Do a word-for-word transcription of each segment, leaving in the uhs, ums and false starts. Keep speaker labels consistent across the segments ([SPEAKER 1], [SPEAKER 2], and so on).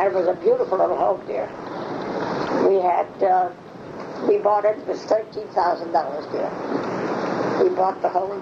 [SPEAKER 1] And it was a beautiful little home there. We had, uh, we bought it, it was thirteen thousand dollars there. We bought the home.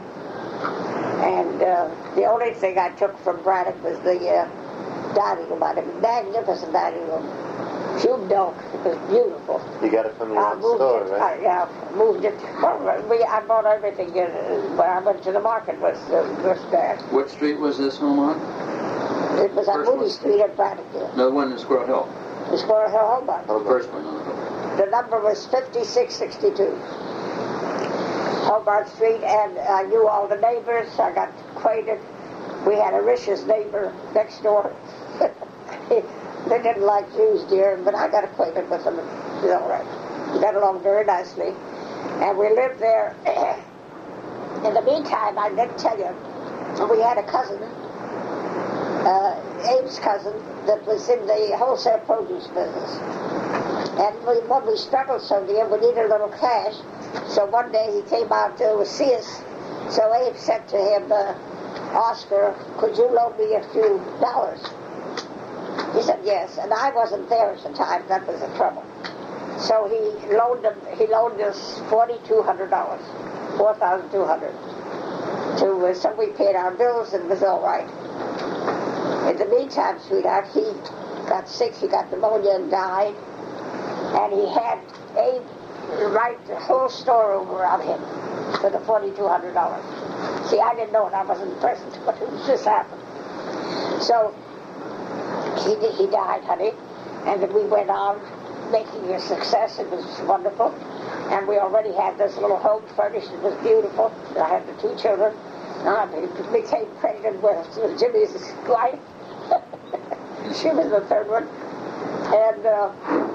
[SPEAKER 1] And uh, the only thing I took from Braddock was the uh, dining room. I had a magnificent dining room. Fume Dog. It was beautiful.
[SPEAKER 2] You got it from your
[SPEAKER 1] I
[SPEAKER 2] own
[SPEAKER 1] moved
[SPEAKER 2] store,
[SPEAKER 1] it,
[SPEAKER 2] right?
[SPEAKER 1] I, yeah, moved it. Well, we, I bought everything in, uh, when I went to the market was uh, was there.
[SPEAKER 3] What street was this home on?
[SPEAKER 1] It was on
[SPEAKER 3] First
[SPEAKER 1] Moody
[SPEAKER 3] one.
[SPEAKER 1] Street at Braddock there.
[SPEAKER 3] No, the one in Squirrel Hill.
[SPEAKER 1] The Squirrel Hill Hobart.
[SPEAKER 3] The first one on the hill.
[SPEAKER 1] The number was fifty-six sixty-two. Hobart Street, and I knew all the neighbors. I got acquainted. We had a vicious neighbor next door. They didn't like Jews, dear, but I got acquainted with them. It was all right. We got along very nicely. And we lived there. In the meantime, I didn't tell you, we had a cousin, uh, Abe's cousin, that was in the wholesale produce business. And we, when we struggled so dear, we needed a little cash. So one day he came out to see us. So Abe said to him, uh, Oscar, could you loan me a few dollars? He said yes, and I wasn't there at the time. That was the trouble. So he loaned him. He loaned us forty-two hundred dollars, four thousand two hundred. To uh, so we paid our bills, and it was all right. In the meantime, sweetheart, he got sick. He got pneumonia and died, and he had Abe write the whole store over on him for the forty-two hundred dollars. See, I didn't know it. I wasn't present, but it just happened. So. He, he died, honey, and then we went on making a success. It was wonderful, and we already had this little home furnished. It was beautiful. I had the two children. I became pregnant with Jimmy's wife. She was the third one, and uh,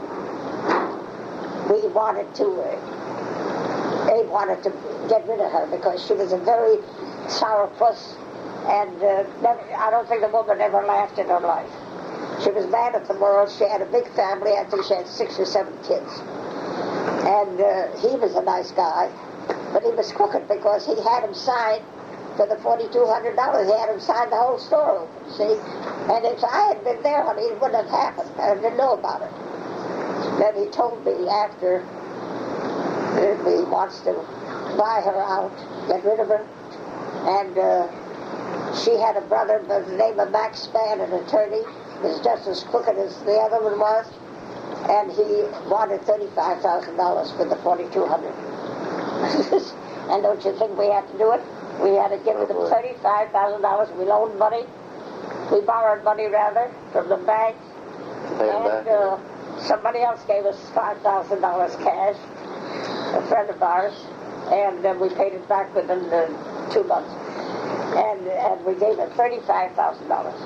[SPEAKER 1] we wanted to. Uh, Abe wanted to get rid of her because she was a very sourpuss, and uh, never, I don't think the woman ever laughed in her life. She was mad at the world. She had a big family. I think she had six or seven kids. And uh, he was a nice guy, but he was crooked because he had him sign for the forty-two hundred dollars. He had him sign the whole store open, see? And if I had been there, honey, it wouldn't have happened. I didn't know about it. Then he told me after that he wants to buy her out, get rid of her. And uh, she had a brother by the name of Max Spann, an attorney. Was just as crooked as the other one was, and he wanted thirty-five thousand dollars for the forty-two hundred. And don't you think we had to do it? We had to give him thirty-five thousand dollars. We loaned money, we borrowed money rather from the bank, and uh, somebody else gave us five thousand dollars cash, a friend of ours, and uh, we paid it back within uh, two months, and and we gave him thirty-five thousand dollars.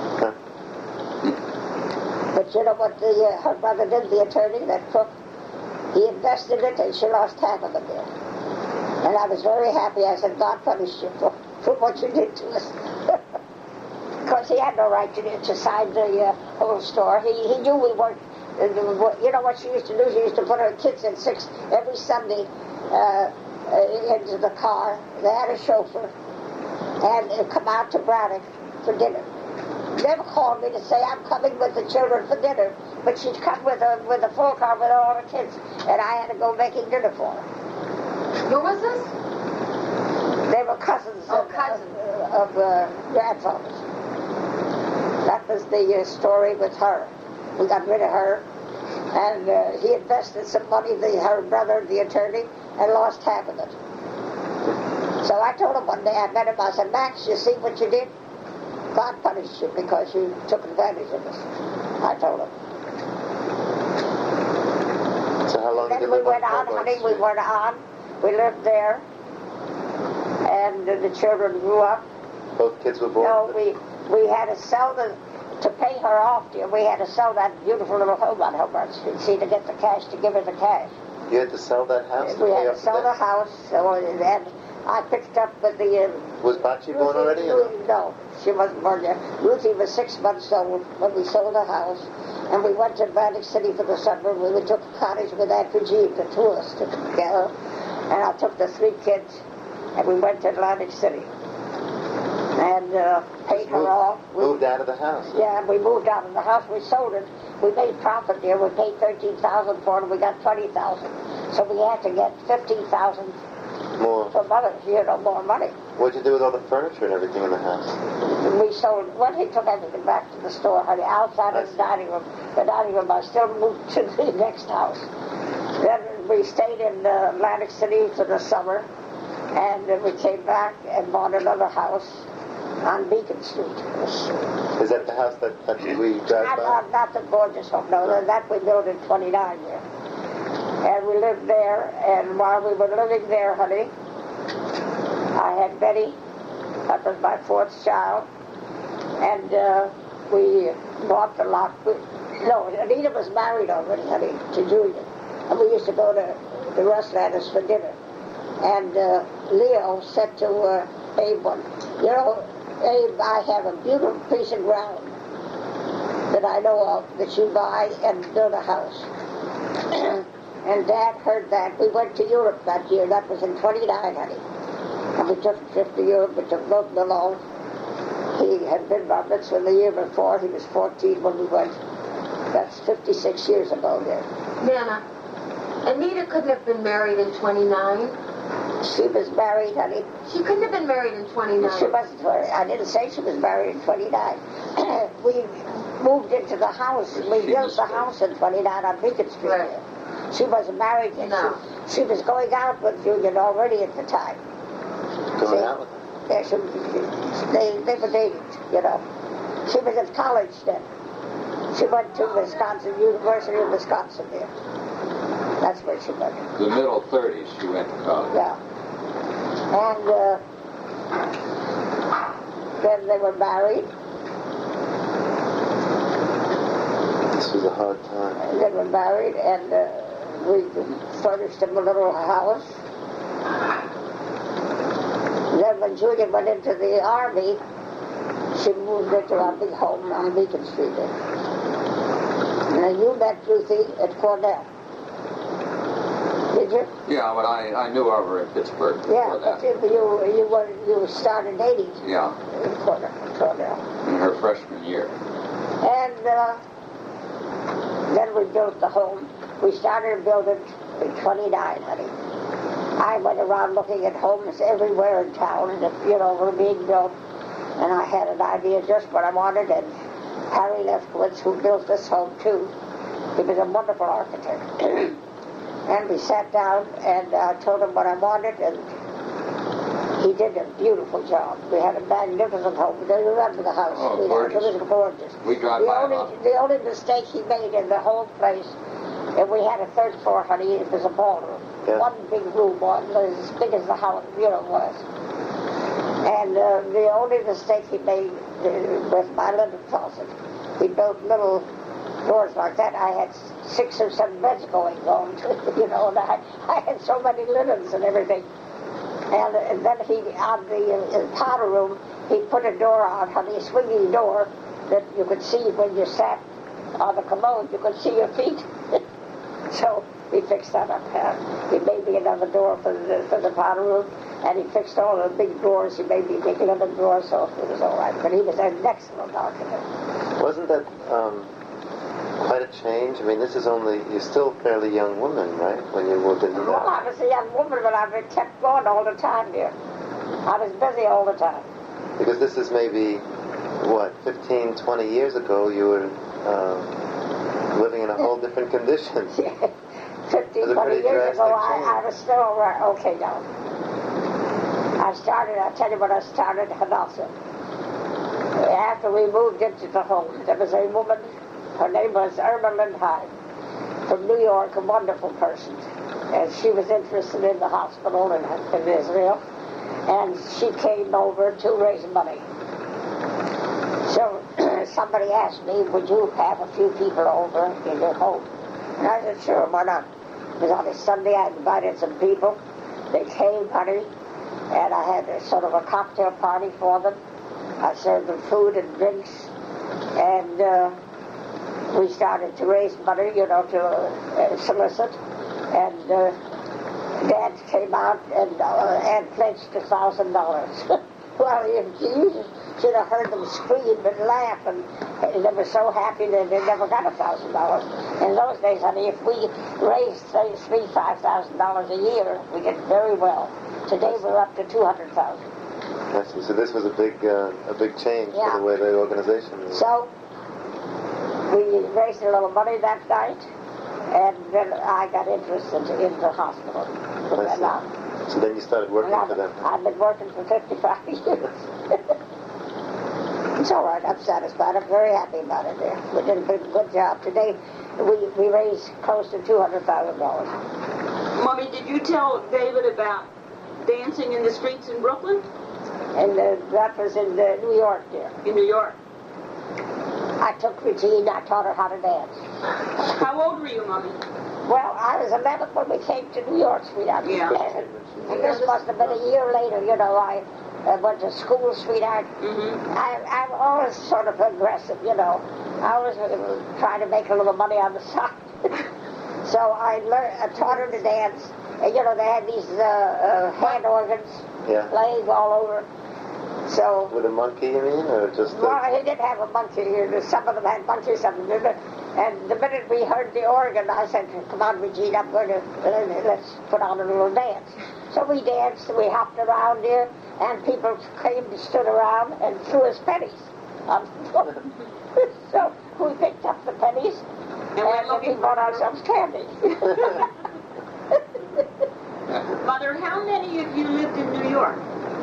[SPEAKER 1] But you know what the, uh, her brother did, the attorney, that crook? He invested it and she lost half of it there. And I was very happy. I said, God punished you for, for what you did to us. Because he had no right to, to sign the uh, whole store. He, he knew we weren't, uh, you know what she used to do? She used to put her kids in six every Sunday uh, uh, into the car. They had a chauffeur. And uh, come out to Braddock for dinner. Never called me to say I'm coming with the children for dinner, but she'd come with a with a full car with all the kids, and I had to go making dinner for her.
[SPEAKER 4] Who was this?
[SPEAKER 1] They were cousins
[SPEAKER 4] oh,
[SPEAKER 1] of,
[SPEAKER 4] cousins.
[SPEAKER 1] of, of uh, grandfathers. That was the uh, story with her. We got rid of her, and uh, he invested some money, the, her brother, the attorney, and lost half of it. So I told him one day, I met him, I said, Max, you see what you did? God punished you because you took advantage of us. I told him.
[SPEAKER 2] So how long
[SPEAKER 1] then
[SPEAKER 2] did you
[SPEAKER 1] we
[SPEAKER 2] live
[SPEAKER 1] went
[SPEAKER 2] on
[SPEAKER 1] on, honey, we went on. We lived there. And uh, the children grew up.
[SPEAKER 2] Both kids were born?
[SPEAKER 1] No, we we had to sell the, to pay her off, dear, we had to sell that beautiful little home on Hobart Street, see, to get the cash, to give her the cash.
[SPEAKER 2] You had to sell that house to
[SPEAKER 1] We
[SPEAKER 2] pay
[SPEAKER 1] had
[SPEAKER 2] off
[SPEAKER 1] to sell
[SPEAKER 2] the
[SPEAKER 1] the
[SPEAKER 2] debt?
[SPEAKER 1] house, so, and I picked up with the... Uh,
[SPEAKER 2] Was Bocce born already? Or?
[SPEAKER 1] No, she wasn't born yet. Ruthie was six months old when we sold the house, and we went to Atlantic City for the summer. We took a cottage with Aunt Virginia, the two of us together, and I took the three kids, and we went to Atlantic City. And and uh, paid her
[SPEAKER 2] moved,
[SPEAKER 1] off. We,
[SPEAKER 2] moved out of the house.
[SPEAKER 1] yeah, we moved out of the house. We sold it. We made profit there. We paid thirteen thousand for it. We got twenty thousand. So we had to get fifteen thousand
[SPEAKER 2] More.
[SPEAKER 1] from others. You know, more money.
[SPEAKER 2] What'd you do with all the furniture and everything in the house?
[SPEAKER 1] We sold. Well, he took everything back to the store, honey. Outside of the dining room. The dining room. I still moved to the next house. Then we stayed in uh, Atlantic City for the summer, and then we came back and bought another house on Beacon Street.
[SPEAKER 2] Is that the house that, that we drive
[SPEAKER 1] Not,
[SPEAKER 2] by?
[SPEAKER 1] not, not the gorgeous home, no.
[SPEAKER 2] No.
[SPEAKER 1] That we built in twenty-nine there. And we lived there, and while we were living there, honey, I had Betty. That was my fourth child. And uh, we bought the lot. We, no, Anita was married already, honey, to Julia. And we used to go to the Rustlanders for dinner. And uh, Leo said to uh, Abe one, you know, Abe, I have a beautiful piece of ground that I know of that you buy and build a house. And Dad heard that. We went to Europe that year. That was in twenty-nine, honey. And we took a trip to Europe. We took Milton along. He had been bar mitzvah the year before. He was fourteen when we went. That's fifty-six years ago there.
[SPEAKER 4] Nana, Anita couldn't have been married in twenty-nine.
[SPEAKER 1] She was married, honey.
[SPEAKER 4] She couldn't have been married in twenty-nine.
[SPEAKER 1] She wasn't. I didn't say she was married in twenty-nine. We moved into the house. We built the house in twenty-nine on Beacon Street.
[SPEAKER 4] Right.
[SPEAKER 1] There. She wasn't married yet.
[SPEAKER 4] No.
[SPEAKER 1] She, she was going out with Julian already at the time.
[SPEAKER 2] Going
[SPEAKER 1] See?
[SPEAKER 2] out with them?
[SPEAKER 1] Yeah, she, they, they were dating, you know. She was at college then. She went to Wisconsin, University of Wisconsin there. That's where she went.
[SPEAKER 3] The middle thirties, she went to college.
[SPEAKER 1] Yeah. And uh, then they were married.
[SPEAKER 2] This was a hard time.
[SPEAKER 1] They were married, and uh, we furnished them a little house. Then when Julian went into the Army, she moved into our big home on Beacon Street. Now, you met Ruthie at Cornell. Did you?
[SPEAKER 3] Yeah, but I, I knew of her in Pittsburgh before
[SPEAKER 1] Yeah,
[SPEAKER 3] that.
[SPEAKER 1] but you, you, you, were, you started dating
[SPEAKER 3] Yeah,
[SPEAKER 1] in Cornell. Cornell.
[SPEAKER 3] in her freshman year.
[SPEAKER 1] And uh, then we built the home. We started building in twenty-nine, honey. I went around looking at homes everywhere in town, and you know, were being built. And I had an idea just what I wanted. And Harry Lefkowitz, who built this home too, he was a wonderful architect. And we sat down, and I uh, told him what I wanted, and he did a beautiful job. We had a magnificent home. Do you remember the house?
[SPEAKER 3] Oh,
[SPEAKER 1] we
[SPEAKER 3] gorgeous.
[SPEAKER 1] Had, it was gorgeous.
[SPEAKER 3] We drive
[SPEAKER 1] the
[SPEAKER 3] by
[SPEAKER 1] only,
[SPEAKER 3] a lot.
[SPEAKER 1] The only mistake he made in the whole place, and we had a third floor, honey, it was a ballroom.
[SPEAKER 2] Yeah.
[SPEAKER 1] One big room, one was as big as the house, you know, was. And uh, the only mistake he made uh, was my linen closet. He built little doors like that. I had six or seven beds going on, you know, and I, I had so many linens and everything. And, and then he, on the uh, powder room, he put a door on, honey, a swinging door that you could see when you sat on the commode, you could see your feet. So he fixed that up. Uh, he made me another door for the, for the powder room, and he fixed all the big doors. He made me a big little door, so it was all right. But he was an excellent architect.
[SPEAKER 2] Wasn't that um, quite a change? I mean, this is only, you're still a fairly young woman, right? When you moved into
[SPEAKER 1] Well, I
[SPEAKER 2] that.
[SPEAKER 1] was a young woman, but I kept going all the time there. I was busy all the time.
[SPEAKER 2] Because this is maybe, what, fifteen, twenty years ago, you were uh, living in a whole different conditions.
[SPEAKER 1] fifteen,
[SPEAKER 2] It was a
[SPEAKER 1] twenty
[SPEAKER 2] pretty
[SPEAKER 1] years ago,
[SPEAKER 2] drastic
[SPEAKER 1] I, I
[SPEAKER 2] change.
[SPEAKER 1] was still right. Okay, now. I started, I'll tell you when I started Hadassah. After we moved into the home, there was a woman, her name was Irma Lindheim, from New York, a wonderful person. And she was interested in the hospital in, in Israel. And she came over to raise money. So somebody asked me, would you have a few people over in your home? And I said, sure, why not? It was on a Sunday, I invited some people. They came, honey, and I had a sort of a cocktail party for them. I served them food and drinks, and uh, we started to raise money, you know, to uh, solicit. And uh, Dad came out and, uh, and pledged a thousand dollars. Well, she, she have heard them scream and laugh, and they were so happy that they never got a thousand dollars. In those days, honey, if we raised say three, five thousand dollars a year, we did very well. Today we're up to two hundred thousand.
[SPEAKER 2] I see. So this was a big, uh, a big change
[SPEAKER 1] Yeah.
[SPEAKER 2] for the way the organization is.
[SPEAKER 1] So we raised a little money that night, and then I got interested in the hospital. From
[SPEAKER 2] I
[SPEAKER 1] then
[SPEAKER 2] see.
[SPEAKER 1] on.
[SPEAKER 2] So then you started working
[SPEAKER 1] And
[SPEAKER 2] for them.
[SPEAKER 1] I've, I've been working for fifty-five years. It's all right. I'm satisfied. I'm very happy about it there. We did a good, good job. Today, we, we raised close to two hundred thousand dollars.
[SPEAKER 5] Mommy, did you tell David about dancing in the streets in Brooklyn?
[SPEAKER 1] And uh, that was in uh, New York there.
[SPEAKER 5] In New York.
[SPEAKER 1] I took Regine. I taught her how to dance.
[SPEAKER 5] How old were you, Mommy?
[SPEAKER 1] Well, I was eleven when we came to New York, sweetheart.
[SPEAKER 5] Yeah.
[SPEAKER 1] And this must have been a year later. You know, I uh, went to school, sweetheart.
[SPEAKER 5] Mm-hmm.
[SPEAKER 1] I, I'm always sort of aggressive, you know. I was uh, trying to make a little money on the side. So I learned, I taught her to dance. And, you know, they had these uh, uh, hand organs
[SPEAKER 2] Yeah.
[SPEAKER 1] playing all over. So,
[SPEAKER 2] With a monkey, you mean, or just?
[SPEAKER 1] well,
[SPEAKER 2] A...
[SPEAKER 1] he did have a monkey. Some of them had monkeys, some of them didn't. And the minute we heard the organ, I said, come on, Regine, I'm going to, uh, let's put on a little dance. So we danced, we hopped around here, and people came and stood around and threw us pennies. Um, so we picked up the pennies,
[SPEAKER 5] And
[SPEAKER 1] and,
[SPEAKER 5] we're
[SPEAKER 1] and
[SPEAKER 5] looking
[SPEAKER 1] we bought ourselves candy.
[SPEAKER 5] Mother, how many of you lived in New York?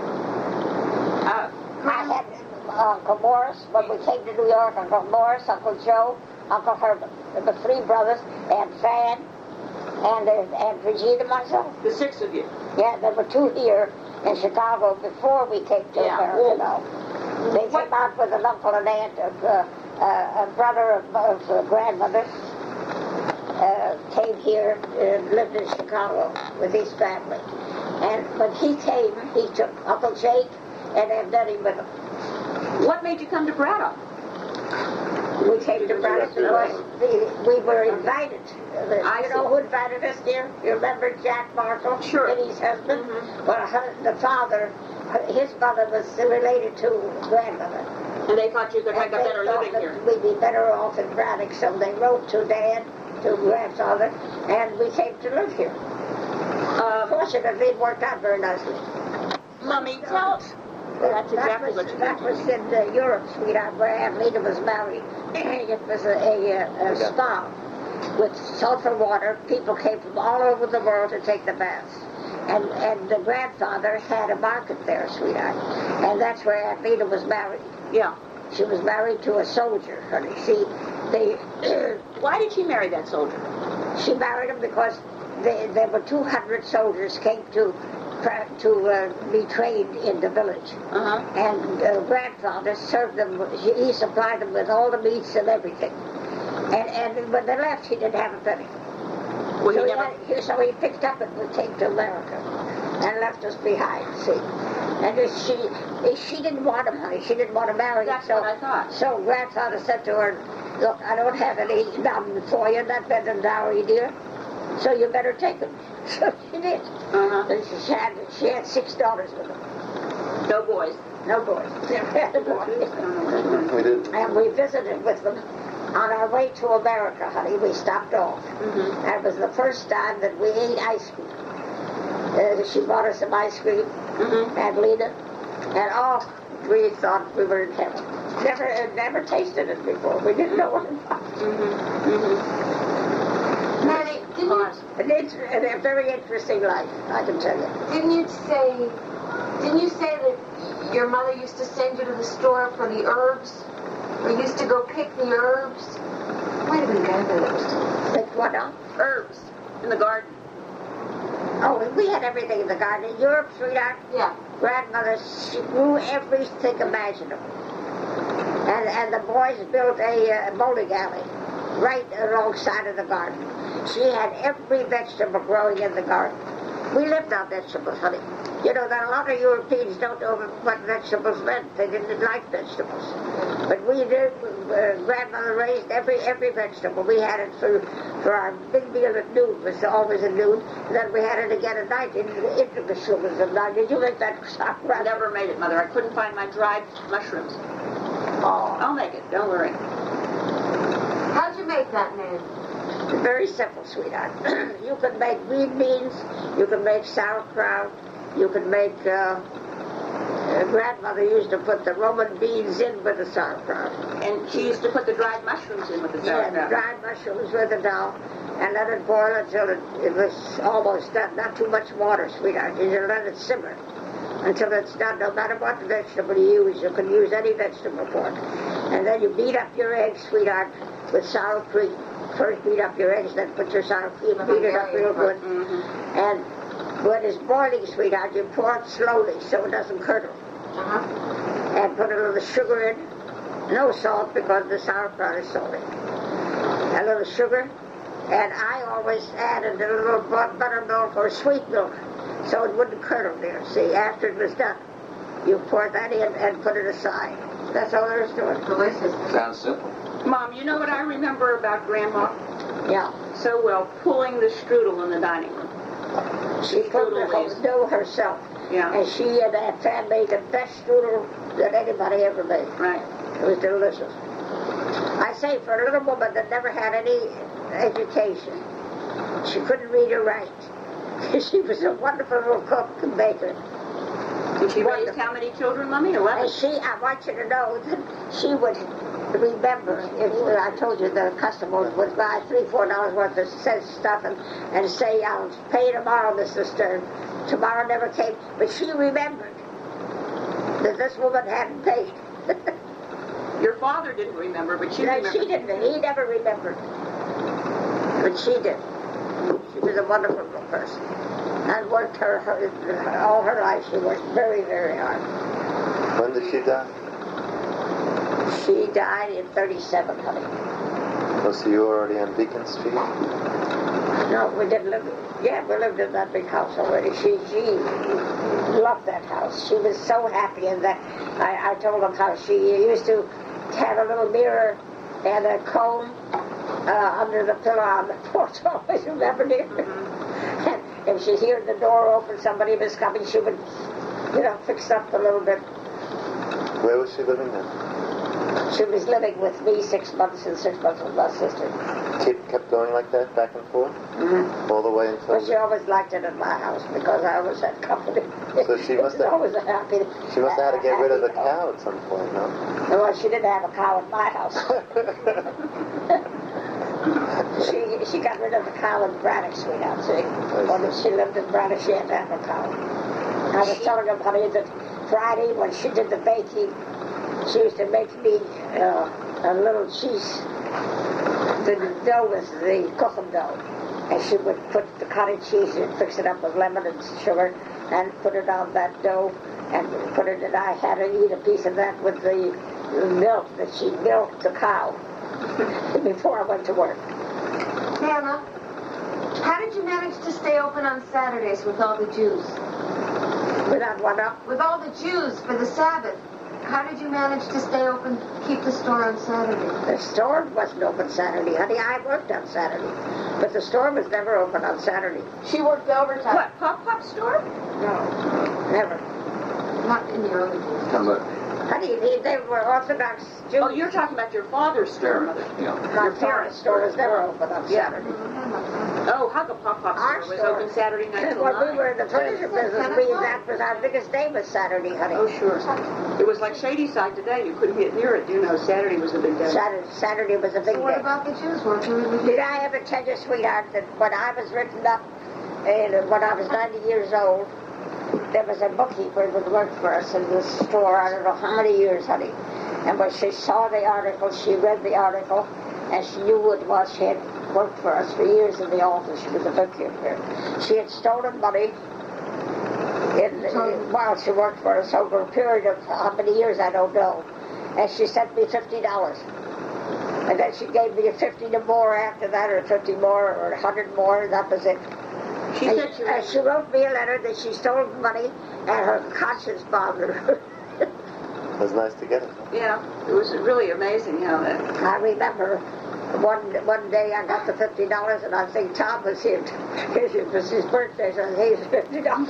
[SPEAKER 5] Uh,
[SPEAKER 1] I had Uncle Morris, when we came to New York, Uncle Morris, Uncle Joe, Uncle Herbert. There were three brothers, and Fan, and, uh, and Regina and myself.
[SPEAKER 5] the six of you.
[SPEAKER 1] Yeah, there were two here in Chicago before we came to
[SPEAKER 5] Yeah.
[SPEAKER 1] America now. They came out with an uncle and aunt, of, uh, uh, a brother of, of uh, grandmother, uh, came here and lived in Chicago with his family. And when he came, he took Uncle Jake and Aunt Denny with him.
[SPEAKER 5] What made you come to Braddock?
[SPEAKER 1] We came to Braddock because we, we were invited. Uh,
[SPEAKER 5] I
[SPEAKER 1] you know
[SPEAKER 5] see.
[SPEAKER 1] who invited us here? You remember Jack Marshall?
[SPEAKER 5] Sure.
[SPEAKER 1] And his husband?
[SPEAKER 5] Mhm.
[SPEAKER 1] Well, her, the father, his mother was related to grandmother.
[SPEAKER 5] And they thought you could make a
[SPEAKER 1] And they
[SPEAKER 5] better
[SPEAKER 1] thought
[SPEAKER 5] living
[SPEAKER 1] that
[SPEAKER 5] here.
[SPEAKER 1] we'd be better off in Braddock, so they wrote to Dad, to grandfather, and we came to live here.
[SPEAKER 5] Um,
[SPEAKER 1] Fortunately, it worked out very nicely.
[SPEAKER 5] Mommy, tell us. That's
[SPEAKER 1] that
[SPEAKER 5] exactly
[SPEAKER 1] was,
[SPEAKER 5] what you
[SPEAKER 1] That
[SPEAKER 5] did.
[SPEAKER 1] was in uh, Europe, sweetheart, where Aunt Lena was married. It was a, a, a spa with sulfur water. People came from all over the world to take the baths. And and the grandfather had a market there, sweetheart. And that's where Aunt Lena was married.
[SPEAKER 5] Yeah.
[SPEAKER 1] She was married to a soldier, honey. See, they,
[SPEAKER 5] Why did she marry that soldier?
[SPEAKER 1] she married him because they, there were two hundred soldiers came to to uh, be trained in the village.
[SPEAKER 5] Uh-huh.
[SPEAKER 1] And uh, grandfather served them, he, he supplied them with all the meats and everything. And and when they left, he didn't have a penny.
[SPEAKER 5] Well,
[SPEAKER 1] so,
[SPEAKER 5] he
[SPEAKER 1] he
[SPEAKER 5] never...
[SPEAKER 1] had, he, so he picked up and we came to America and left us behind, see. And uh, she she didn't want him, honey. She didn't want to marry him.
[SPEAKER 5] That's
[SPEAKER 1] so,
[SPEAKER 5] what I thought.
[SPEAKER 1] So grandfather said to her, look, I don't have any none for you, not better than dowry, dear. So you better take him. So she did.
[SPEAKER 5] Uh-huh.
[SPEAKER 1] And she had, she had six daughters with her.
[SPEAKER 5] No boys.
[SPEAKER 1] No boys. Never had a boy.
[SPEAKER 2] We did.
[SPEAKER 1] And we visited with them. On our way to America, honey, we stopped off.
[SPEAKER 5] Mm-hmm.
[SPEAKER 1] That was the first time that we ate ice cream. Uh, she bought us some ice cream,
[SPEAKER 5] Mm-hmm.
[SPEAKER 1] and Lena, and oh, we thought we were in heaven. Never, uh, never tasted it before. We didn't know what it was.
[SPEAKER 5] Mm-hmm. Mm-hmm.
[SPEAKER 4] Nanny, didn't you,
[SPEAKER 1] And it's a very interesting life, I can tell you.
[SPEAKER 4] didn't you say, didn't you say that your mother used to send you to the store for the herbs? Or used to go pick the herbs? Wait a minute, I
[SPEAKER 1] Think what now?
[SPEAKER 5] Herbs in the garden.
[SPEAKER 1] Oh, we had everything in the garden. In Europe, sweetheart,
[SPEAKER 4] Yeah.
[SPEAKER 1] grandmother, she grew everything imaginable. And and the boys built a uh, bowling alley right alongside of the garden. She had every vegetable growing in the garden. We lived on vegetables, honey. You know that a lot of Europeans don't know what vegetables meant. They didn't like vegetables. But we did. Uh, grandmother raised every every vegetable. We had it for for our big meal at noon. It was always at noon. And then we had it again at night in intermission at night. Did you make that sauerkraut?
[SPEAKER 5] Never made it, Mother. I couldn't find my dried mushrooms.
[SPEAKER 1] Oh.
[SPEAKER 5] I'll make it. Don't worry.
[SPEAKER 4] How'd you make that, Nan?
[SPEAKER 1] Very simple, sweetheart. You can make green beans. You can make sauerkraut. You can make. Uh, uh, grandmother used to put the Roman beans in with the sauerkraut.
[SPEAKER 5] And she used to put the dried mushrooms in with the
[SPEAKER 1] Yeah,
[SPEAKER 5] sauerkraut.
[SPEAKER 1] dried mushrooms with it now, and let it boil until it, it was almost done. Not too much water, sweetheart. You just let it simmer until it's done. No matter what vegetable you use, you can use any vegetable for it. And then you beat up your eggs, sweetheart, with sour cream. First beat up your eggs, then put your sour cream, beat it up real good.
[SPEAKER 5] Mm-hmm.
[SPEAKER 1] And when it's boiling, sweetheart, you pour it slowly so it doesn't curdle.
[SPEAKER 4] Uh-huh.
[SPEAKER 1] And put a little sugar in. No salt because the sauerkraut is salty. A little sugar. And I always added a little bu- buttermilk or sweet milk so it wouldn't curdle there. See, after it was done, you pour that in and put it aside. That's all there is to it.
[SPEAKER 4] Delicious.
[SPEAKER 3] Sounds simple.
[SPEAKER 5] Mom, you know what I remember about Grandma
[SPEAKER 1] Yeah.
[SPEAKER 5] so well? Pulling the strudel in the dining room.
[SPEAKER 1] She put the whole
[SPEAKER 5] Strudel
[SPEAKER 1] dough herself.
[SPEAKER 5] Yeah.
[SPEAKER 1] And she and that fan made the best strudel that anybody ever made.
[SPEAKER 5] Right.
[SPEAKER 1] It was delicious. I say, for a little woman that never had any education, she couldn't read or write. She was a wonderful little cook and baker.
[SPEAKER 5] And she raised
[SPEAKER 1] Wonderful.
[SPEAKER 5] how many children, Mommy? Eleven.
[SPEAKER 1] And she, I want you to know that she would remember, if I told you the customer would buy three, four dollars worth of said stuff and, and say, I'll pay tomorrow, Mister Stern. Tomorrow never came. But she remembered that this woman hadn't paid.
[SPEAKER 5] Your father didn't remember, but she
[SPEAKER 1] No,
[SPEAKER 5] remembered.
[SPEAKER 1] she didn't. He never remembered. But she did. She was a wonderful little person. And worked her, her all her life. She worked very, very hard.
[SPEAKER 2] When did she die?
[SPEAKER 1] She died in thirty-seven, honey.
[SPEAKER 2] Oh, so you were already on Beacon Street?
[SPEAKER 1] No, we didn't live. Yeah, we lived in that big house already. She she loved that house. She was so happy in that. I, I told them how she used to have a little mirror and a comb uh, under the pillow on the porch. Always remembered it. And if she heard the door open, somebody was coming, she would, you know, fix up a little bit.
[SPEAKER 2] Where was she living then?
[SPEAKER 1] She was living with me six months and six months with my sister.
[SPEAKER 2] Kept, kept going like that, back and forth?
[SPEAKER 1] Mm-hmm.
[SPEAKER 2] All the way until...
[SPEAKER 1] But she always liked it at my house because I always had company.
[SPEAKER 2] So she must
[SPEAKER 1] It was
[SPEAKER 2] have-
[SPEAKER 1] always a happy.
[SPEAKER 2] She must have had to get rid of the
[SPEAKER 1] happy
[SPEAKER 2] cow at some point, no?
[SPEAKER 1] No, well, she didn't have a cow at my house. she she got rid of the cow in Braddock, sweetheart. See, when she lived in Braddock, she had to have a cow. I was telling them, honey, that Friday when she did the baking, she used to make me uh, a little cheese. The dough was the cooking dough. And she would put the cottage cheese and fix it up with lemon and sugar and put it on that dough and put it in. I had to eat a piece of that with the milk that she milked the cow before I went to work.
[SPEAKER 4] Hannah, how did you manage to stay open on Saturdays with all the Jews?
[SPEAKER 1] Without one up.
[SPEAKER 4] With all the Jews for the Sabbath, how did you manage to stay open, keep the store on Saturday?
[SPEAKER 1] The store wasn't open Saturday, honey. I worked on Saturday. But the store was never open on Saturday.
[SPEAKER 4] She worked overtime.
[SPEAKER 5] What, Pop Pop store?
[SPEAKER 1] No, never.
[SPEAKER 4] Not in the early days.
[SPEAKER 3] How much?
[SPEAKER 1] Honey, they, they were Orthodox Jews.
[SPEAKER 5] Oh, you're talking about your father's store, Mother.
[SPEAKER 3] Yeah.
[SPEAKER 1] My parents' store was never open on Saturday.
[SPEAKER 5] Oh, Hugga Pop Pop
[SPEAKER 1] Our
[SPEAKER 5] store was
[SPEAKER 1] store.
[SPEAKER 5] open Saturday night till
[SPEAKER 1] When we
[SPEAKER 5] nine.
[SPEAKER 1] were in the furniture business, we, that was our biggest day was Saturday, honey.
[SPEAKER 5] Oh, sure. It was like Shady Side today. You couldn't get near it. You know, Saturday was a big day.
[SPEAKER 1] Saturday, Saturday was a big
[SPEAKER 4] So what
[SPEAKER 1] day.
[SPEAKER 4] about the Jews? Weren't you with
[SPEAKER 1] Did I ever tell you, sweetheart, that when I was written up, and when I was ninety years old, there was a bookkeeper that worked for us in this store, I don't know how many years, honey. And when she saw the article, she read the article, and she knew what it was. She had worked for us for years in the office. She was a bookkeeper. She had stolen money in, in, while she worked for us over a period of how many years, I don't know. And she sent me fifty dollars. And then she gave me a fifty more after that, or fifty more, or a hundred more, and that was it.
[SPEAKER 5] She
[SPEAKER 1] And,
[SPEAKER 5] said she
[SPEAKER 1] and
[SPEAKER 5] was...
[SPEAKER 1] she wrote me a letter that she stole the money and her conscience bothered her.
[SPEAKER 2] It was nice to get it.
[SPEAKER 5] Yeah, it was really amazing how that.
[SPEAKER 1] I remember one one day I got the fifty dollars, and I think Tom was here. It was his birthday, so here's fifty dollars.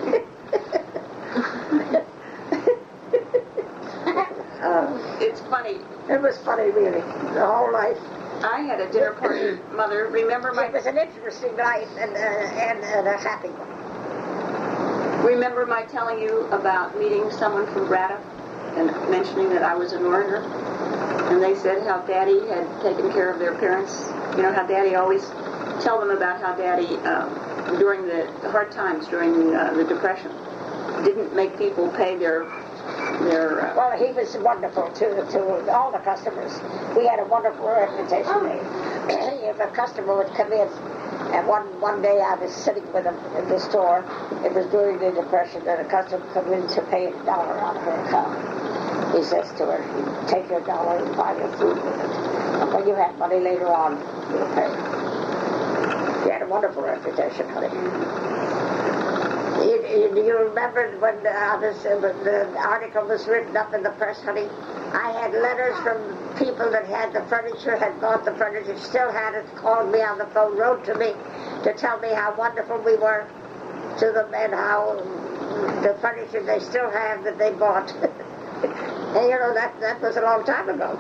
[SPEAKER 1] uh,
[SPEAKER 5] It's funny.
[SPEAKER 1] it was funny, really, the whole life.
[SPEAKER 5] I had a dinner party, Mother. Remember my
[SPEAKER 1] It was an interesting life and, uh, and, and a happy one.
[SPEAKER 5] remember my telling you about meeting someone from Braddock and mentioning that I was a Northerner, and they said how Daddy had taken care of their parents. You know how Daddy always tell them about how Daddy um, during the hard times during uh, the Depression didn't make people pay their their. Uh,
[SPEAKER 1] Well, he was wonderful to to all the customers. He had a wonderful reputation. If a customer would come in, and one one day I was sitting with him in the store. It was during the Depression, and a customer come in to pay a dollar on her account. He says to her, "Take your dollar and buy your food with it. And when you have money later on, you'll pay." He had a wonderful reputation, honey. You, you, do you remember when uh, this, uh, when the article was written up in the press, honey? I had letters from people that had the furniture, had bought the furniture, still had it, called me on the phone, wrote to me to tell me how wonderful we were to them and how the furniture they still have that they bought. And you know, that, that was a long time ago.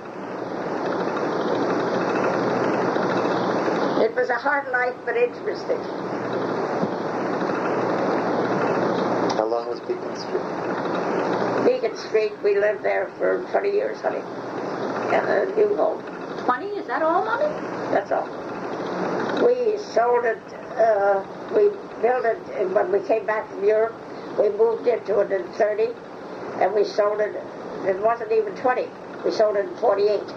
[SPEAKER 1] It was a hard life, but interesting.
[SPEAKER 2] How long was Beacon Street?
[SPEAKER 1] Beacon Street, we lived there for twenty years, honey. In a new home.
[SPEAKER 5] Twenty? Is that all, Mommy?
[SPEAKER 1] That's all. We sold it, uh, we built it, and when we came back from Europe, we moved into it in thirty, and we sold it, it wasn't even twenty. We sold it in forty-eight.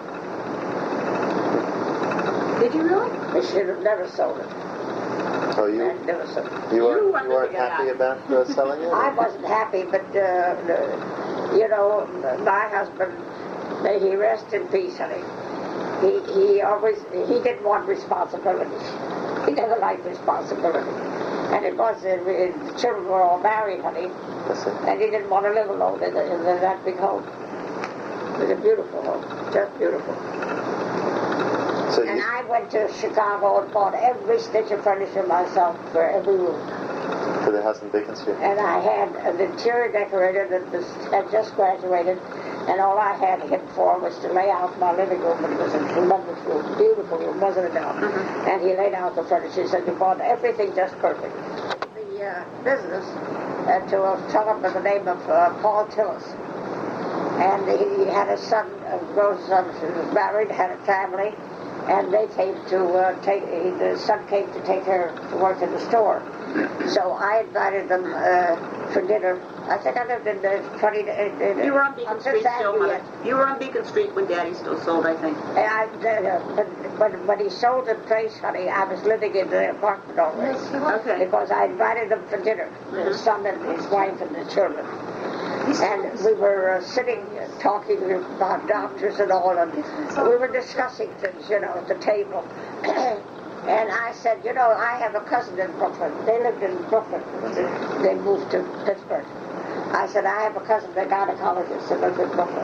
[SPEAKER 5] Did you really?
[SPEAKER 1] We should have never sold it.
[SPEAKER 2] Oh, you
[SPEAKER 1] Magnificent.
[SPEAKER 2] you weren't,
[SPEAKER 5] You wanted
[SPEAKER 2] you weren't
[SPEAKER 5] to get
[SPEAKER 2] happy
[SPEAKER 5] out.
[SPEAKER 2] about uh, selling it?
[SPEAKER 1] I wasn't happy, but, uh, uh, you know, my husband, may he rest in peace, honey. He, he always, he didn't want responsibility. He never liked responsibility. And it was, uh, the children were all married, honey,
[SPEAKER 2] That's it.
[SPEAKER 1] and he didn't want to live alone in, the, in the, that big home. It was a beautiful home, just beautiful.
[SPEAKER 2] So
[SPEAKER 1] And
[SPEAKER 2] you,
[SPEAKER 1] I went to Chicago and bought every stitch of furniture myself for every room.
[SPEAKER 2] for the house in Beacon Street.
[SPEAKER 1] And I had an interior decorator that was, had just graduated, and all I had him for was to lay out my living room. It was a tremendous room, beautiful room, wasn't it now?
[SPEAKER 5] Mm-hmm.
[SPEAKER 1] And he laid out the furniture, said he bought everything just perfect. The uh, business uh, to a fellow by the name of uh, Paul Tillis. And he had a son, a grown son, who was married, had a family, and they came to uh, take, he, the son came to take her to work in the store. So I invited them uh, for dinner. I think I lived in the twenty. Uh,
[SPEAKER 5] You were on Beacon
[SPEAKER 1] on
[SPEAKER 5] Street
[SPEAKER 1] Fifth
[SPEAKER 5] still,
[SPEAKER 1] Avenue,
[SPEAKER 5] Mother. You were on Beacon Street when Daddy still sold, I think.
[SPEAKER 1] And I, uh, but when, when he sold the place, honey, I was living in the apartment already.
[SPEAKER 5] Okay.
[SPEAKER 1] Because I invited them for dinner,
[SPEAKER 5] Mhm.
[SPEAKER 1] his son and his wife and the children. And we were uh, sitting uh, talking about doctors and all, and we were discussing things, you know, at the table. And I said, you know, I have a cousin in Brooklyn. They lived in Brooklyn. They moved to Pittsburgh. I said, I have a cousin, the gynecologist, that lived in Brooklyn.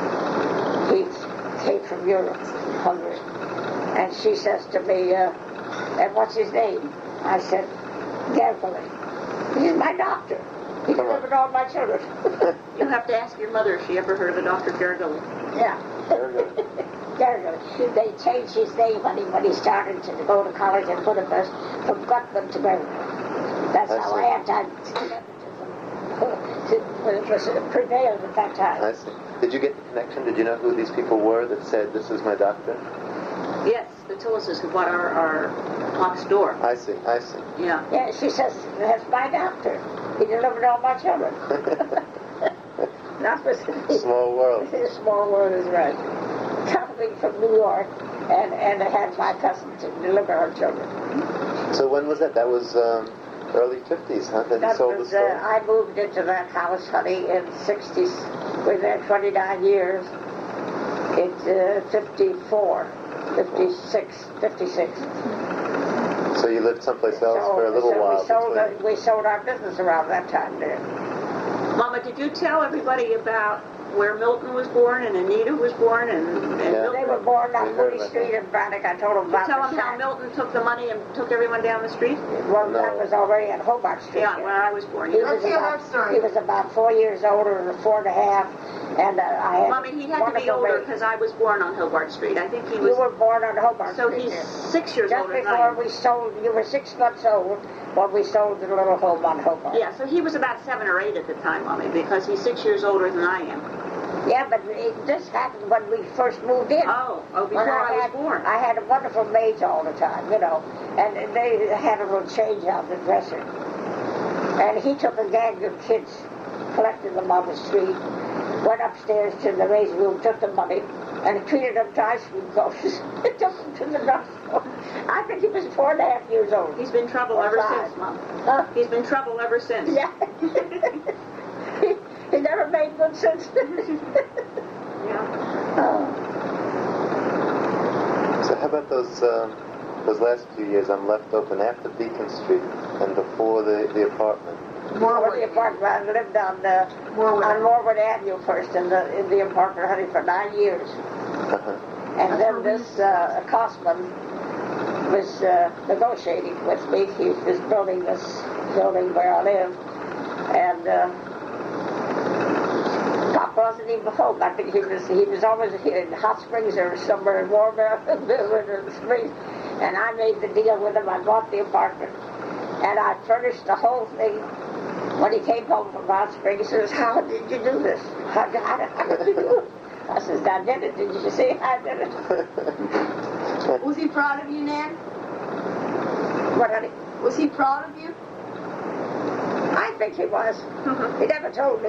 [SPEAKER 1] He came from Europe, Hungary. And she says to me, uh, and what's his name? I said, Gergely. He's my doctor. He
[SPEAKER 2] Come on.
[SPEAKER 1] delivered all my children.
[SPEAKER 5] You have to ask your mother if she ever heard of Doctor Gargoli.
[SPEAKER 1] Yeah.
[SPEAKER 2] Very good.
[SPEAKER 1] Gergely. They changed his name when he, when he started to go to college in Budapest from Gutman to Gergely. That's
[SPEAKER 2] I
[SPEAKER 1] how
[SPEAKER 2] see.
[SPEAKER 1] anti-Semitism prevailed at that time.
[SPEAKER 2] I see. Did you get the connection? Did you know who these people were that said, this is my doctor?
[SPEAKER 5] Yes, the Tillises who bought our, our clock store.
[SPEAKER 2] I see, I see.
[SPEAKER 5] Yeah.
[SPEAKER 1] Yeah, she says, that's my doctor. He delivered all my children. That was
[SPEAKER 2] Small world.
[SPEAKER 1] Small world is right. Coming from New York and, and I had my cousin to deliver her children.
[SPEAKER 2] So when was that? That was um, early fifties, huh? That you
[SPEAKER 1] That
[SPEAKER 2] sold
[SPEAKER 1] was,
[SPEAKER 2] the
[SPEAKER 1] uh,
[SPEAKER 2] store?
[SPEAKER 1] I moved into that house, honey, in sixties. We were there twenty-nine years. It's uh, fifty-four, fifty-six, fifty-six.
[SPEAKER 2] So you lived someplace else
[SPEAKER 1] So-
[SPEAKER 2] for a little
[SPEAKER 1] so
[SPEAKER 2] while.
[SPEAKER 1] We sold,
[SPEAKER 2] between-
[SPEAKER 1] uh, we sold our business around that time there.
[SPEAKER 5] Mama, did you tell everybody about where Milton was born and Anita was born and, and
[SPEAKER 2] Yeah.
[SPEAKER 5] Milton?
[SPEAKER 1] They were born on
[SPEAKER 2] We heard
[SPEAKER 1] Moody
[SPEAKER 2] about
[SPEAKER 1] Street
[SPEAKER 2] that.
[SPEAKER 1] in Braddock. I told them
[SPEAKER 5] Did you
[SPEAKER 1] about
[SPEAKER 5] tell
[SPEAKER 1] the
[SPEAKER 5] them how
[SPEAKER 1] shack.
[SPEAKER 5] Milton took the money and took everyone down the street?
[SPEAKER 1] Well,
[SPEAKER 2] No.
[SPEAKER 1] that was already on Hobart Street.
[SPEAKER 5] Yeah,
[SPEAKER 1] there.
[SPEAKER 5] where I was born.
[SPEAKER 1] He
[SPEAKER 5] You
[SPEAKER 4] Let's
[SPEAKER 1] was
[SPEAKER 4] hear
[SPEAKER 1] about,
[SPEAKER 4] her story.
[SPEAKER 1] He was about four years older, or four and a half, and uh, I had
[SPEAKER 5] Mommy, he had to be
[SPEAKER 1] wonderful
[SPEAKER 5] older
[SPEAKER 1] baby.
[SPEAKER 5] because I was born on Hobart Street. I think he
[SPEAKER 1] You
[SPEAKER 5] was.
[SPEAKER 1] were born on Hobart
[SPEAKER 5] So
[SPEAKER 1] Street.
[SPEAKER 5] he's
[SPEAKER 1] there.
[SPEAKER 5] six years
[SPEAKER 1] Just
[SPEAKER 5] older than I
[SPEAKER 1] before
[SPEAKER 5] am.
[SPEAKER 1] we sold, you were six months old when we sold the little home on Hobart.
[SPEAKER 5] Yeah, so he was about seven or eight at the time, Mommy, because he's six years older than I am.
[SPEAKER 1] Yeah, but it, this happened when we first moved in.
[SPEAKER 5] Oh, oh, before
[SPEAKER 1] When
[SPEAKER 5] I,
[SPEAKER 1] had,
[SPEAKER 5] was born.
[SPEAKER 1] I had wonderful maids all the time, you know, and they had a little change out the dresser. And he took a gang of kids, collected them on the street, went upstairs to the raising room, took the money, and treated them to ice cream cones. Took them to the drugstore. I think he was four and a half years old.
[SPEAKER 5] He's been trouble
[SPEAKER 1] Or
[SPEAKER 5] ever
[SPEAKER 1] five.
[SPEAKER 5] since, Mom.
[SPEAKER 1] Huh?
[SPEAKER 5] He's been trouble ever since.
[SPEAKER 1] Yeah. he, he never made good sense.
[SPEAKER 5] Yeah.
[SPEAKER 1] Oh.
[SPEAKER 2] So how about those um, those last few years I'm left open after Beacon Street and before the, the apartment?
[SPEAKER 1] Morwood. The apartment. I lived on the
[SPEAKER 4] Morwood.
[SPEAKER 1] on Morwood Avenue first in the in the apartment, honey, for nine years.
[SPEAKER 2] Uh-huh.
[SPEAKER 1] And then this uh, Costman was uh, negotiating with me. He was building this building where I live, and uh, Pop wasn't even home. I think he was he was always in Hot Springs or somewhere in Warmere, in Springs. And I made the deal with him. I bought the apartment, and I furnished the whole thing. When he came home from Hot Springs, he says, "How did you do this? How, how, how did you do it?" I says, "I did it. Did you see? I did it."
[SPEAKER 4] Was he proud of you, Nan?
[SPEAKER 1] What, honey?
[SPEAKER 4] Was he proud of you?
[SPEAKER 1] I think he was. He never told me.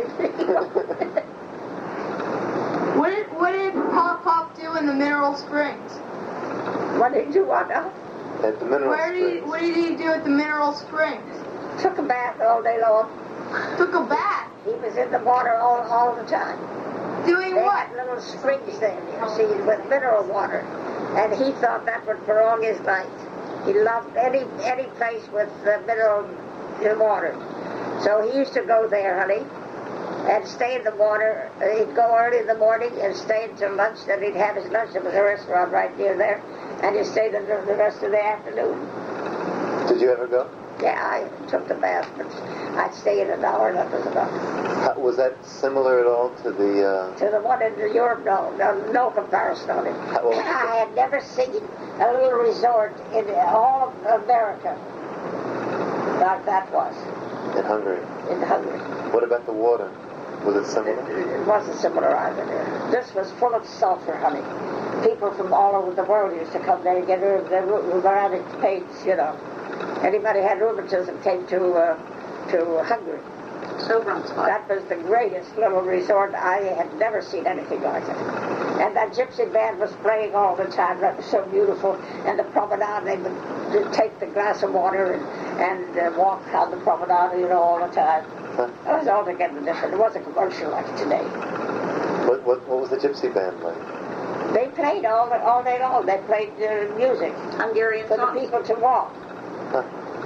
[SPEAKER 4] What did what did Pop Pop do in the Mineral Springs?
[SPEAKER 1] What did you want to?
[SPEAKER 2] At the Mineral
[SPEAKER 4] Where did he,
[SPEAKER 2] Springs.
[SPEAKER 4] what did he do at the Mineral Springs?
[SPEAKER 1] Took a bath all day long.
[SPEAKER 4] Took a bath.
[SPEAKER 1] He was in the water all, all the time.
[SPEAKER 4] Doing
[SPEAKER 1] They
[SPEAKER 4] what?
[SPEAKER 1] had little springs there, you see, with mineral water. And he thought that would prolong his life. He loved any any place with uh, mineral water. So he used to go there, honey, and stay in the water. He'd go early in the morning and stay until lunch. Then he'd have his lunch. There was a restaurant right near there. And he stayed the, the rest of the afternoon.
[SPEAKER 2] Did you ever go?
[SPEAKER 1] Yeah, I took the bath, but I'd stay in an hour, and that was enough.
[SPEAKER 2] How, was that similar at all to the... Uh,
[SPEAKER 1] To the one in Europe, no, no, no comparison on it.
[SPEAKER 2] How- well-
[SPEAKER 1] I had never seen a little resort in all of America like that was
[SPEAKER 2] in Hungary?
[SPEAKER 1] in Hungary.
[SPEAKER 2] What about the water? Was it
[SPEAKER 1] It,
[SPEAKER 2] similar?
[SPEAKER 1] it wasn't similar either there. This was full of sulfur, honey. People from all over the world used to come there and get rid of their rheumatic pains, you know. Anybody had rheumatism came to uh, to Hungary.
[SPEAKER 5] So brown spot.
[SPEAKER 1] That was the greatest little resort. I had never seen anything like it. And that gypsy band was playing all the time. That was so beautiful. And the promenade, they would they'd take the glass of water and, and uh, walk on the promenade, you know, all the time.
[SPEAKER 2] Huh?
[SPEAKER 1] It was altogether different. It wasn't commercial like today.
[SPEAKER 2] What, what, what was the gypsy band like?
[SPEAKER 1] They played all the, all day long. They played uh, music
[SPEAKER 5] Hungarian
[SPEAKER 1] for the
[SPEAKER 5] songs.
[SPEAKER 1] people to walk.
[SPEAKER 2] Huh.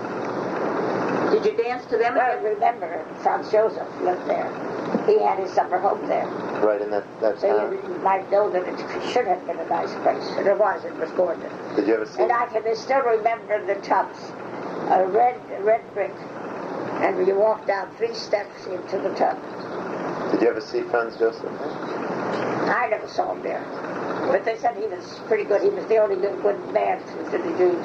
[SPEAKER 5] Did you dance to them?
[SPEAKER 1] Well, remember, Franz Joseph lived there. He had his summer home there.
[SPEAKER 2] Right in that, that
[SPEAKER 1] So
[SPEAKER 2] town?
[SPEAKER 1] you, you might know that it should have been a nice place. And it was. It was gorgeous.
[SPEAKER 2] Did you ever see
[SPEAKER 1] And I can still remember the tubs, a red, red brick. And you walk down three steps into the tub.
[SPEAKER 2] Did you ever see Franz Joseph?
[SPEAKER 1] I never saw him there. But they said he was pretty good. He was the only good, good man to the Jews.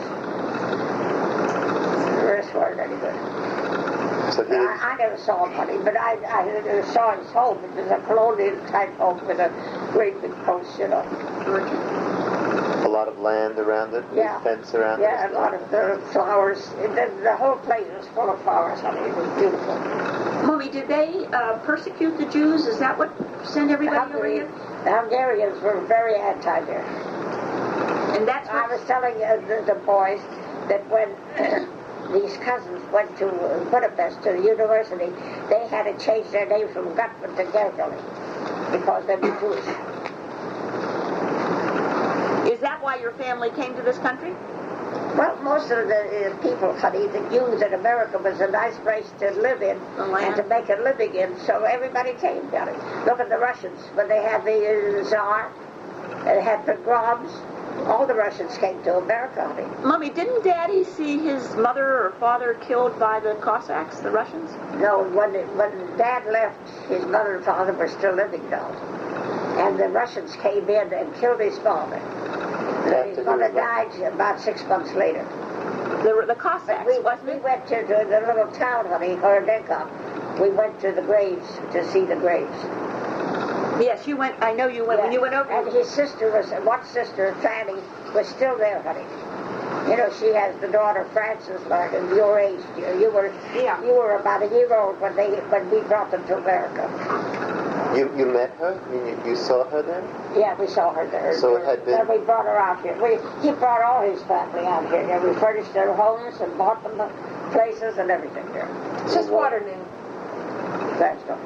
[SPEAKER 1] The rest weren't any good.
[SPEAKER 2] So he didn't,
[SPEAKER 1] I, I never saw him, honey, but I, I saw his home. It was a colonial type home with a great big post, you know.
[SPEAKER 2] a lot of land around it?
[SPEAKER 1] Yeah.
[SPEAKER 2] Fence around
[SPEAKER 1] Yeah,
[SPEAKER 2] it?
[SPEAKER 1] a lot of uh, flowers. The, the whole place was full of flowers, honey. It was beautiful.
[SPEAKER 5] Mommy, did they uh, persecute the Jews? Is that what sent
[SPEAKER 1] The,
[SPEAKER 5] everybody over
[SPEAKER 1] Hungary,
[SPEAKER 5] here?
[SPEAKER 1] the Hungarians were very anti there.
[SPEAKER 5] And that's
[SPEAKER 1] I
[SPEAKER 5] what...
[SPEAKER 1] was telling uh, the, the boys that when these cousins went to uh, Budapest to the university, they had to change their name from Gutman to Gergely because they were Jewish.
[SPEAKER 5] Is that why your family came to this country?
[SPEAKER 1] Well, most of the uh, people, honey, that knew that America was a nice place to live in
[SPEAKER 5] The land.
[SPEAKER 1] and to make a living in, so everybody came down it. Look at the Russians, when they had the uh, Tsar, they had pogroms, all the Russians came to America, honey.
[SPEAKER 5] Mommy, didn't Daddy see his mother or father killed by the Cossacks, the Russians?
[SPEAKER 1] No, when, when Dad left, his mother and father were still living now. And the Russians came in and killed his father. And his
[SPEAKER 2] After
[SPEAKER 1] mother
[SPEAKER 2] he was
[SPEAKER 1] died about six months later.
[SPEAKER 5] The, the
[SPEAKER 1] But
[SPEAKER 5] Cossacks,
[SPEAKER 1] we,
[SPEAKER 5] wasn't
[SPEAKER 1] we
[SPEAKER 5] it?
[SPEAKER 1] went to the, the little town, honey, Horodeka. We went to the graves to see the graves.
[SPEAKER 5] Yes, you went, I know you went, when you went over.
[SPEAKER 1] And his sister was, one sister, Fanny, was still there, honey. You know, she has the daughter, Frances, like in your age. You, you were
[SPEAKER 5] Yeah.
[SPEAKER 1] you were about a year old when they when we brought them to America.
[SPEAKER 2] You you met her? You, you saw her then?
[SPEAKER 1] Yeah, we saw her there.
[SPEAKER 2] So it had been-
[SPEAKER 1] Then we brought her out here. We, he brought all his family out here. And we furnished their homes and bought them the places and everything there.
[SPEAKER 4] It's just water now.
[SPEAKER 1] That's all.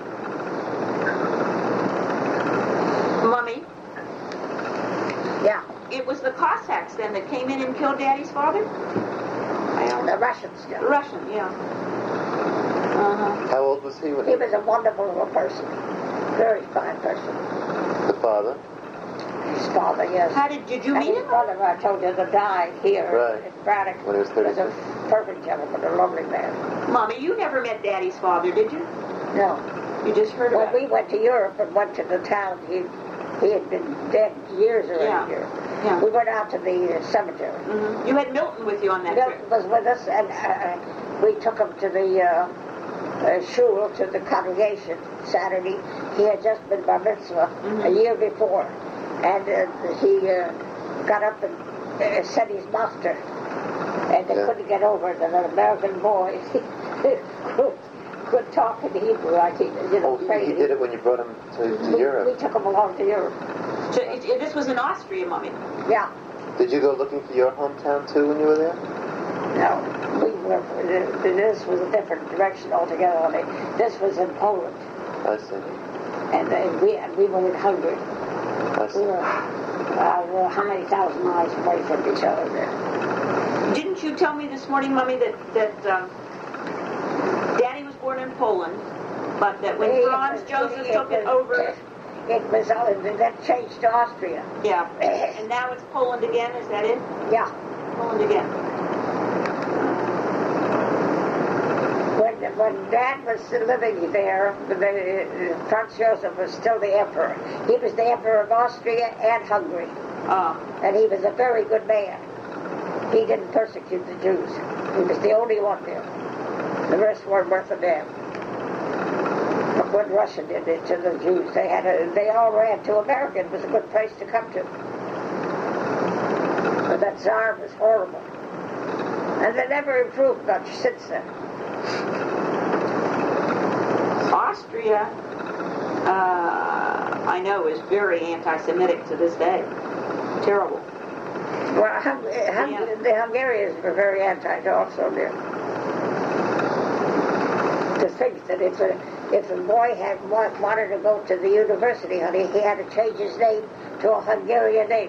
[SPEAKER 5] Mommy,
[SPEAKER 1] Yeah,
[SPEAKER 5] it was the Cossacks then that came in and killed Daddy's father? I don't
[SPEAKER 1] the Russians did.
[SPEAKER 5] The Russian, yeah. Uh-huh.
[SPEAKER 2] How old was he when
[SPEAKER 1] He was a wonderful little person. Very fine person.
[SPEAKER 2] the father?
[SPEAKER 1] His father, yes.
[SPEAKER 5] How did, did you
[SPEAKER 1] And
[SPEAKER 5] meet
[SPEAKER 1] his
[SPEAKER 5] him?
[SPEAKER 1] brother, I told you, that died here
[SPEAKER 2] Right.
[SPEAKER 1] in Braddock.
[SPEAKER 2] When he was
[SPEAKER 1] was a
[SPEAKER 2] thirty-six.
[SPEAKER 1] perfect gentleman, a lovely man.
[SPEAKER 5] Mommy, you never met Daddy's father, did you?
[SPEAKER 1] No.
[SPEAKER 5] You just heard
[SPEAKER 1] When
[SPEAKER 5] about
[SPEAKER 1] we went to Europe and went to the town, he he had been dead years already
[SPEAKER 5] Yeah.
[SPEAKER 1] here.
[SPEAKER 5] Yeah.
[SPEAKER 1] We went out to the uh, cemetery.
[SPEAKER 5] Mm-hmm. You had Milton with you on that trip.
[SPEAKER 1] Milton was with us, and uh, we took him to the uh, uh, shul, to the congregation Saturday. He had just been bar mitzvah
[SPEAKER 5] Mhm.
[SPEAKER 1] a year before, and uh, he uh, got up and uh, said his mafter, and they
[SPEAKER 2] Yeah.
[SPEAKER 1] couldn't get over it. And an American boy could, could talk in Hebrew, like he, you know,
[SPEAKER 2] Oh, he,
[SPEAKER 1] prayed.
[SPEAKER 2] he did it when you brought him to, to
[SPEAKER 1] we,
[SPEAKER 2] Europe.
[SPEAKER 1] we took him along to Europe.
[SPEAKER 5] So it, it, this was in Austria, Mommy.
[SPEAKER 1] Yeah.
[SPEAKER 2] Did you go looking for your hometown too when you were there?
[SPEAKER 1] No, we were. This was a different direction altogether. I mean, this was in Poland,
[SPEAKER 2] I see.
[SPEAKER 1] and uh, we we were in Hungary.
[SPEAKER 2] I
[SPEAKER 1] We
[SPEAKER 2] see.
[SPEAKER 1] were, uh, we were how many thousand miles away from each other there.
[SPEAKER 5] Didn't you tell me this morning, Mommy, that, that um, Daddy was born in Poland, but that when
[SPEAKER 1] He-
[SPEAKER 5] Franz Joseph took it over,
[SPEAKER 1] it was uh, then changed to Austria.
[SPEAKER 5] yeah, and now it's Poland again, is that it?
[SPEAKER 1] Yeah.
[SPEAKER 5] Poland again.
[SPEAKER 1] When when Dad was living there, the, uh, Franz Joseph was still the emperor. He was the emperor of Austria and Hungary,
[SPEAKER 5] Uh,
[SPEAKER 1] and he was a very good man. He didn't persecute the Jews. He was the only one there. The rest weren't worth a damn. Look what Russia did it to the Jews. They had a, they all ran to America. It was a good place to come to. But that Tsar was horrible. And they never improved much since then.
[SPEAKER 5] Austria, uh, I know, is very anti-Semitic to this day. Terrible.
[SPEAKER 1] Well, Hung- Hung-
[SPEAKER 5] Yeah.
[SPEAKER 1] the Hungarians were very anti also there. To think that if a, if a boy had wa- wanted to go to the university, honey, he had to change his name to a Hungarian name.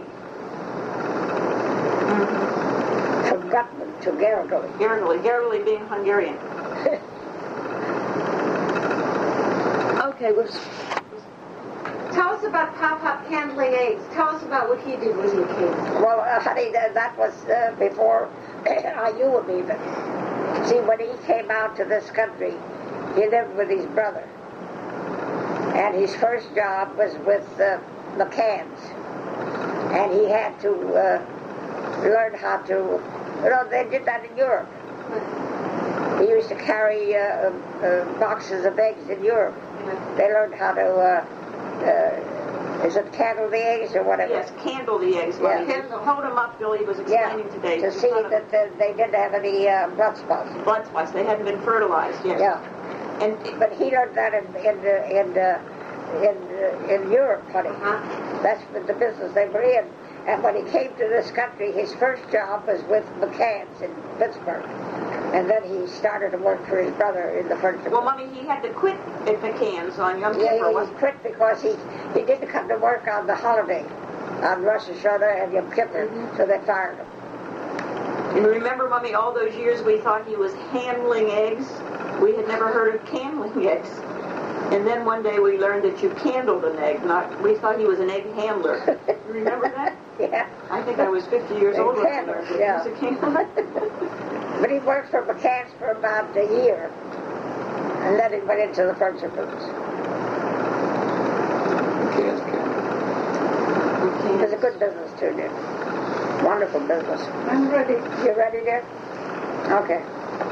[SPEAKER 1] From Gutman to Gergely.
[SPEAKER 5] Gergely, Gergely being Hungarian. Okay, well,
[SPEAKER 4] Tell us about Pop Pop handling eggs. Tell us about what he did when he came.
[SPEAKER 1] Well, uh, honey, that, that was uh, before I knew him even. See, when he came out to this country, he lived with his brother. And his first job was with uh, McCann's. And he had to uh, learn how to, you know, they did that in Europe. He used to carry uh, uh, boxes of eggs in Europe. They learned how to, uh, uh, is it candle the eggs or whatever?
[SPEAKER 5] yes, candle the eggs, Mommy.
[SPEAKER 1] Yeah.
[SPEAKER 5] Hold them up, Billy was
[SPEAKER 1] Yeah,
[SPEAKER 5] explaining today.
[SPEAKER 1] to
[SPEAKER 5] in
[SPEAKER 1] see
[SPEAKER 5] front of
[SPEAKER 1] that the, they didn't have any uh, blood spots.
[SPEAKER 5] blood spots, they hadn't been fertilized yet.
[SPEAKER 1] Yeah,
[SPEAKER 5] And
[SPEAKER 1] but he learned that in in uh, in uh, in, uh, in Europe, honey.
[SPEAKER 5] uh-huh.
[SPEAKER 1] That's the business they were in. And when he came to this country, his first job was with McCann's in Pittsburgh, and then he started to work for his brother in the furniture.
[SPEAKER 5] Well, Mommy, he had to quit at McCann's on Yom
[SPEAKER 1] yeah,
[SPEAKER 5] Kippur.
[SPEAKER 1] he,
[SPEAKER 5] wasn't
[SPEAKER 1] he quit because he he didn't come to work on the holiday, on Rosh Hashanah and Yom Kippur,
[SPEAKER 5] Mhm.
[SPEAKER 1] so they fired him.
[SPEAKER 5] And remember, Mummy, all those years we thought he was handling eggs. We had never heard of candling eggs. And then one day we learned that you candled an egg. Not, we thought he was an egg handler. You remember that?
[SPEAKER 1] Yeah.
[SPEAKER 5] I think I was fifty years old when I learned that
[SPEAKER 1] Yeah.
[SPEAKER 5] he was a candler.
[SPEAKER 1] But he worked for McCann's for about a year. And then he went into the furniture business.
[SPEAKER 3] Kids can.
[SPEAKER 1] It was a good business too, dear. Wonderful business.
[SPEAKER 5] I'm ready.
[SPEAKER 1] You ready, dear? Okay.